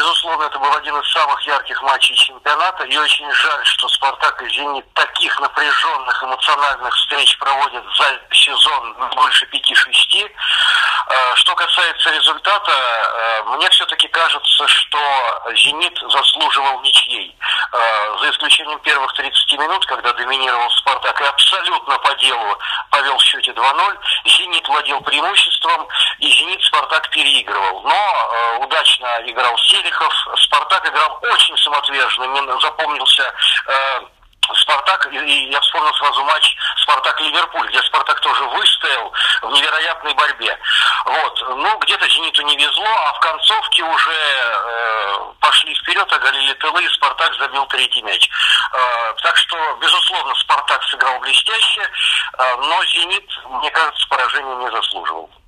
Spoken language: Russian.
безусловно, это был один из самых ярких матчей чемпионата, и очень жаль, что «Спартак» и «Зенит» таких напряженных эмоциональных встреч проводят за сезон больше 5-6. Что касается результата, мне все-таки кажется, что «Зенит» заслуживал ничьей. За исключением первых 30 минут, когда доминировал «Спартак» и абсолютно по делу повел в счете 2-0, «Зенит» владел преимуществом, и «Зенит» «Спартак» переигрывал. Но удачно играл Селихов, «Спартак» играл очень самоотверженно, мне запомнился «Спартак», и я вспомнил сразу матч «Спартак-Ливерпуль», где «Спартак» тоже выстоял в невероятной борьбе. Вот. Ну, где-то «Зениту» не везло, а в концовке уже пошли вперед, оголили тылы, и «Спартак» забил третий мяч. Так что, безусловно, «Спартак» сыграл блестяще, но «Зенит», мне кажется, поражения не заслуживал.